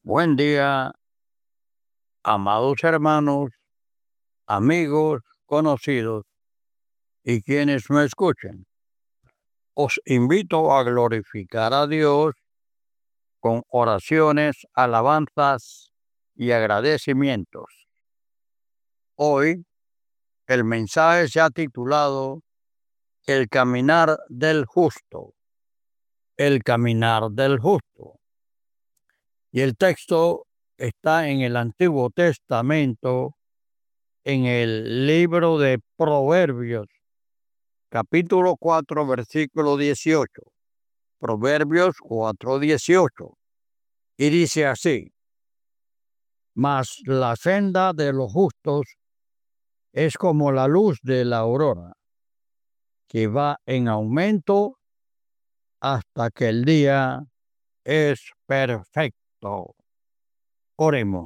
Buen día, amados hermanos, amigos, conocidos y quienes me escuchen. Os invito a glorificar a Dios con oraciones, alabanzas y agradecimientos. Hoy el mensaje se ha titulado El caminar del justo. El caminar del justo. Y el texto está en el Antiguo Testamento, en el libro de Proverbios, capítulo 4, versículo 18. Proverbios 4:18. Y dice así: Mas la senda de los justos es como la luz de la aurora, que va en aumento hasta que el día es perfecto. Oremos.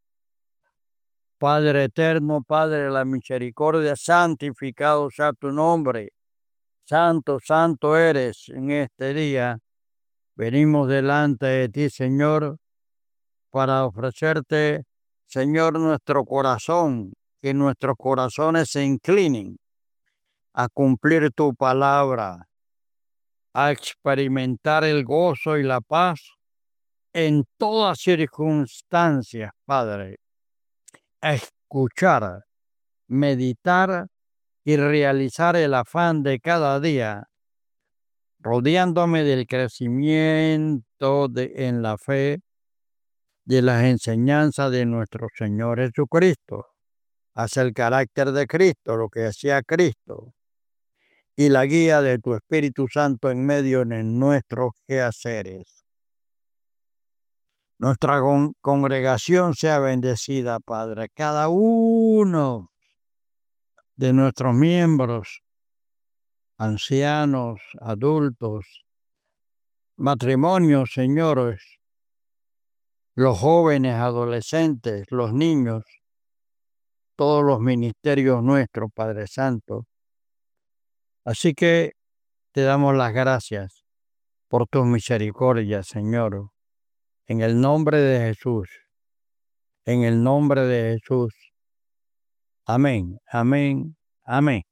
Padre eterno, Padre de la misericordia, santificado sea tu nombre. Santo, santo eres en este día. Venimos delante de ti, Señor, para ofrecerte, Señor, nuestro corazón, que nuestros corazones se inclinen a cumplir tu palabra, a experimentar el gozo y la paz en todas circunstancias, Padre, a escuchar, meditar y realizar el afán de cada día, rodeándome del crecimiento en la fe, de las enseñanzas de nuestro Señor Jesucristo, hacia el carácter de Cristo, lo que hacía Cristo, y la guía de tu Espíritu Santo en medio de nuestros quehaceres. Nuestra congregación sea bendecida, Padre. Cada uno de nuestros miembros, ancianos, adultos, matrimonios, señores, los jóvenes, adolescentes, los niños, todos los ministerios nuestros, Padre Santo. Así que te damos las gracias por tus misericordias, Señor, en el nombre de Jesús, en el nombre de Jesús. Amén, amén, amén.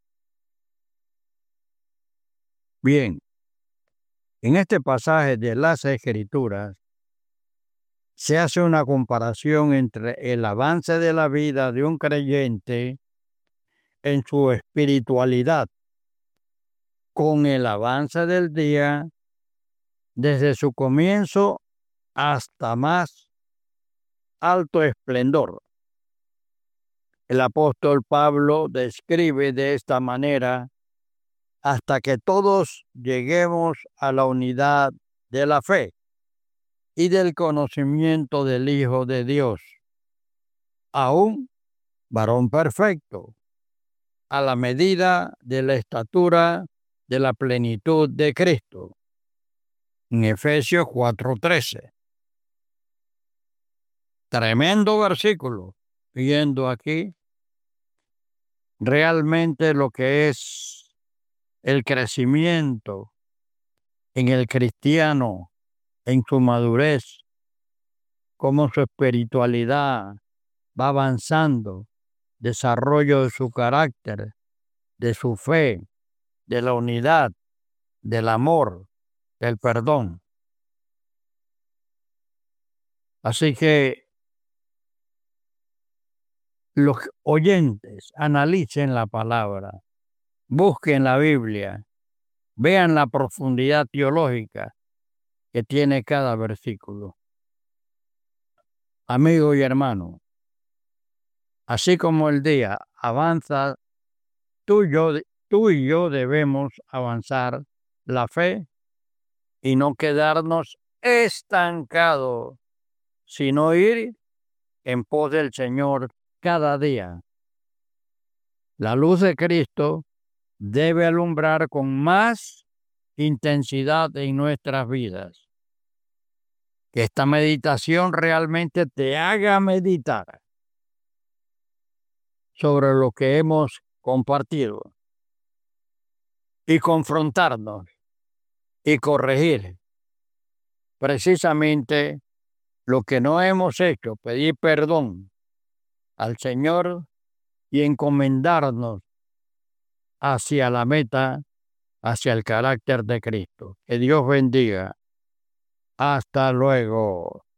Bien, en este pasaje de las Escrituras se hace una comparación entre el avance de la vida de un creyente en su espiritualidad con el avance del día desde su comienzo hasta más alto esplendor. El apóstol Pablo describe de esta manera: hasta que todos lleguemos a la unidad de la fe y del conocimiento del Hijo de Dios, a un varón perfecto, a la medida de la estatura de la plenitud de Cristo. En Efesios 4:13. Tremendo versículo, viendo aquí realmente lo que es el crecimiento en el cristiano, en su madurez, cómo su espiritualidad va avanzando, desarrollo de su carácter, de su fe, de la unidad, del amor, del perdón. Así que los oyentes analicen la palabra, busquen la Biblia, vean la profundidad teológica que tiene cada versículo. Amigo y hermano, así como el día avanza, tú y yo debemos avanzar la fe y no quedarnos estancados, sino ir en pos del Señor cada día. La luz de Cristo debe alumbrar con más intensidad en nuestras vidas. Que esta meditación realmente te haga meditar sobre lo que hemos compartido y confrontarnos y corregir precisamente lo que no hemos hecho, pedir perdón al Señor y encomendarnos hacia la meta, hacia el carácter de Cristo. Que Dios bendiga. Hasta luego.